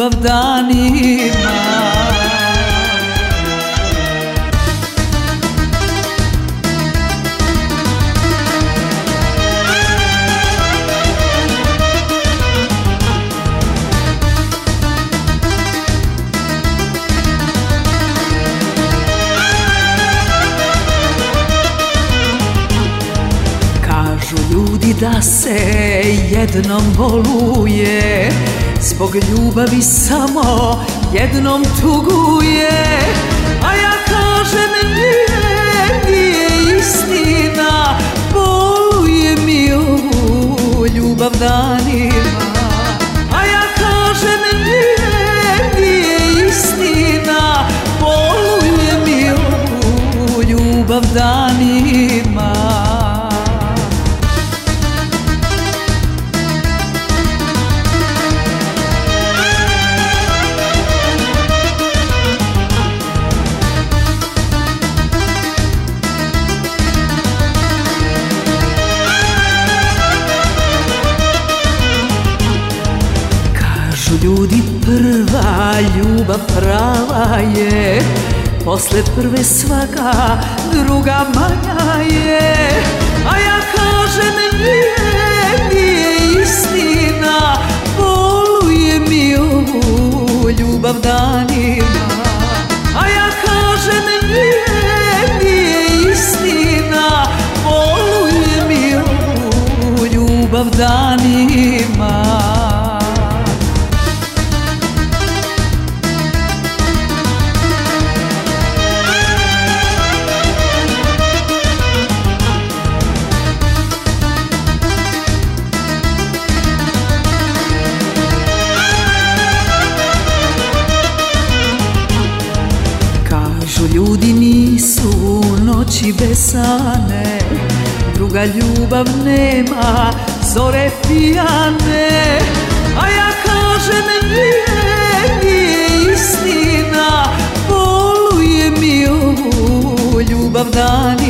ljubav danima. Kažu ljudi da se jednom voluje, zbog ljubavi samo jednom tuguje. A ja kažem nije istina, boluje mi ovu ljubav danima. A ja kažem nije istina, boluje mi ovu ljubav danima. Ljudi, prva ljubav prava je, posle prve svaka druga manja je. A ja kažem nije istina, boluje mi ovu ljubav danima. A ja kažem nije istina, boluje mi ovu ljubav danima. Ljudi nisu noći besane, druga ljubav nema zore pijane. A ja kažem nije istina, boluje mi ovu ljubav danima.